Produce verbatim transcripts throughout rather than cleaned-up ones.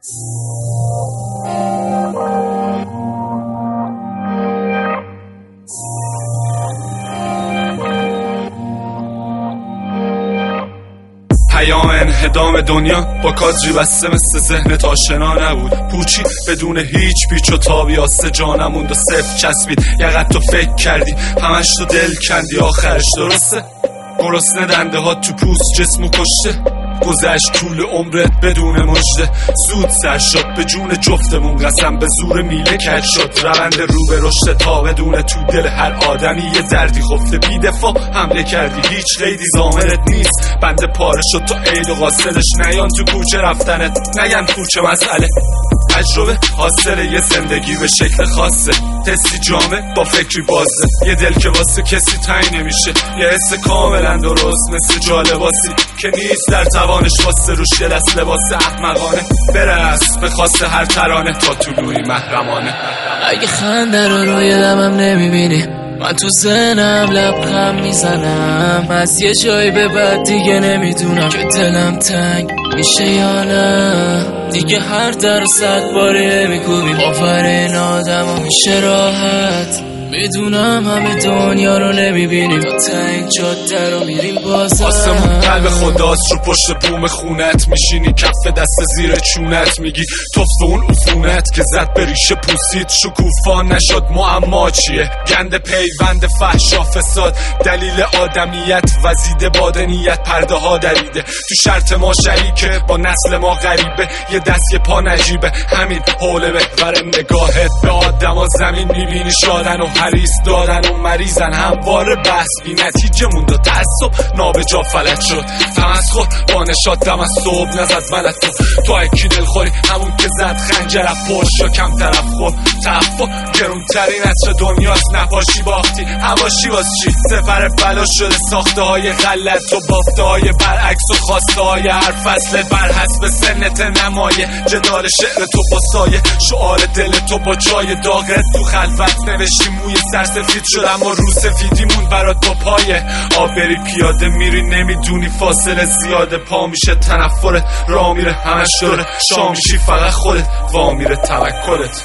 پیام انهدام دنیا با کادری بسته مثل ذهنت آشنا نبود. پوچی بدون هیچ پیچ و تابی آسه جا نموند و صفر چسبید. یقت تو فکر کردی همش تو دل کندی، آخرش درسته گرسنه دنده ها تو پوست جسمو کشته. گذشت طول عمرت بدون مژده، زود سر شد به جون جفتمون قسم به زور میله کج شد. روند رو به رشد تا بدون تو دل هر آدمی یه دردی خفته. بی دفاع حمله کردی هیچ قیدی زامرت نیست. بنده پاره شد تو عید و قاصدش نیان تو کوچه رفتنت. نگن کوچه مسئله تجربه حاصله یه زندگی به شکل خاصه. حسی جامع با فکری بازه، یه دل که واسه کسی تعیین نمیشه. یه حس کاملا درست مثل جالباسی که نیست در توانش واسه روش یه دست لباس احمقانه. برس به خواسته هر ترانه تا طلوعی محرمانه. اگه خنده رو روی لبم نمیبینی، من تو ذهنم لبخند میزنم. از یه جایی به بعد دیگه نمیدونم که دلم تنگ میشه یا نه. دیگه هر در صد باره میکوبی باور این آدم ها میشه راحت. میدونم همه دنیا رو نمیبینیم، تا تا این جاده رو میریم بازم. آسمون قلب خداست رو پشت بوم خونت میشینی. کف دست زیر چونت میگی توف اون عفونت که زد به ریشه پوسید. شکوفا نشد معما چیه؟ گند پیوند فحشا فساد. دلیل آدمیت وزیده بادنیت پرده ها دریده. تو شرط ما شریکه با نسل ما غریبه. یه دست یه پا نجیبه، همین حوله بهور نگاهت به آدم ها زمین میبینی شادن و حریص دارن و مریضن. همواره بحث بی نتیجه موند و تعصب نابجا فلج شد. تمسخر با نشاط دم از صبح نزد منت تو. تو اکی دل خوری همون که زد خنجر پرش یا کم طرف خور. تفا گرونترین عصر دنیاست، نپاشی باختی هواشی واس چی؟ سفر بلا شده ساخته های غلط و بافته های برعکس و خواسته های هر فصلت بر حسب سنت نمایه. جدال شعر تو با سایه، شعار دل تو با چای داغت تو خلوت نوشتی. موی سرسفید شد اما رو سفیدیمون برات با پایه. آبری پیاده میری نمیدونی فاصله زیاده. پا میشه تنفرت، راه میره همش دوره. شام میشی فقط خودت، وا میره توکلت.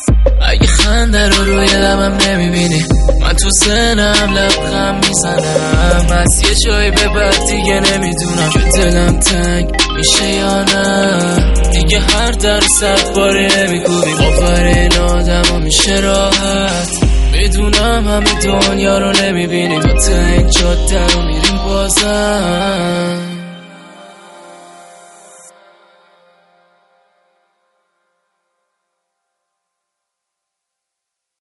اگه خنده رو روی لبم نمیبینی، من تو ذهنم لبخند میزنم. از یه جایی به بعد دیگه نمیدونم که دلم تنگ میشه یا نه. دیگه هر در صد باره نمیکوبی باور این آدم ها میشه راحت. میدونم همه دنیا رو نمیبینی، تا تا این جاده رو میریم بازم.